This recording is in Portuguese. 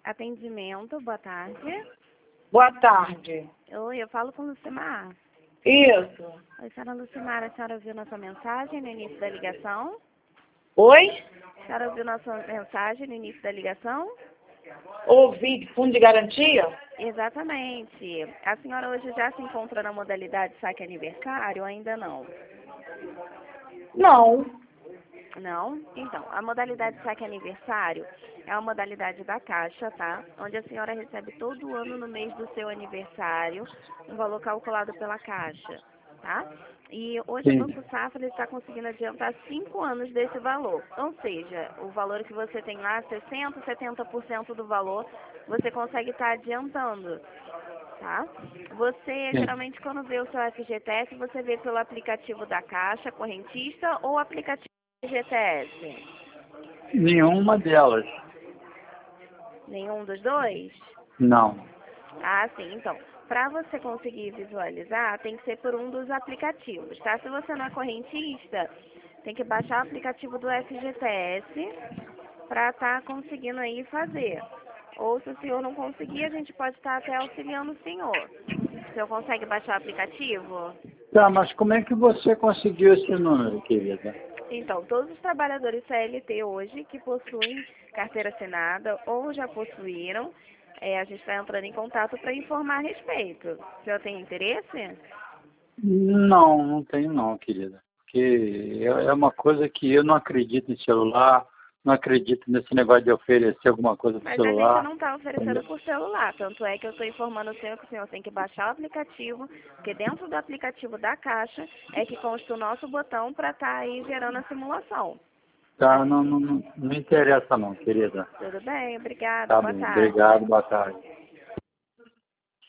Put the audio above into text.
Atendimento, boa tarde. Boa tarde. Oi, eu falo com Lucimar. Isso. Oi, senhora Lucimar, a senhora ouviu nossa mensagem no início da ligação? Oi? A senhora ouviu nossa mensagem no início da ligação? Ouvi de fundo de garantia? Exatamente. A senhora hoje já se encontra na modalidade saque aniversário ou ainda não? Não. Não? Então, a modalidade saque aniversário é uma modalidade da Caixa, tá? Onde a senhora recebe todo ano no mês do seu aniversário um valor calculado pela Caixa, tá? E hoje o Banco Safra está conseguindo adiantar 5 anos desse valor. Ou seja, o valor que você tem lá, 60%, 70% do valor, você consegue estar adiantando, tá? Você, geralmente, quando vê o seu FGTS, você vê pelo aplicativo da Caixa, correntista, ou aplicativo FGTS? Nenhuma delas. Nenhum dos dois? Não. Ah, sim. Então, para você conseguir visualizar, tem que ser por um dos aplicativos, tá? Se você não é correntista, tem que baixar o aplicativo do FGTS para estar conseguindo aí fazer. Ou se o senhor não conseguir, a gente pode estar até auxiliando o senhor. O senhor consegue baixar o aplicativo? Tá, mas como é que você conseguiu esse número, querida? Então, todos os trabalhadores CLT hoje que possuem carteira assinada ou já possuíram, a gente está entrando em contato para informar a respeito. O senhor tem interesse? Não, não tenho não, querida. Porque é uma coisa que eu não acredito em celular, não acredito nesse negócio de oferecer alguma coisa pro Mas a gente celular. não está oferecendo Entendeu? por celular, tanto é que eu estou informando o senhor que o senhor tem que baixar o aplicativo, porque dentro do aplicativo da Caixa é que consta o nosso botão para estar aí gerando a simulação. Tá, não interessa não, querida. Tudo bem? Obrigada. Tá Boa bom, tarde. obrigado, boa tarde.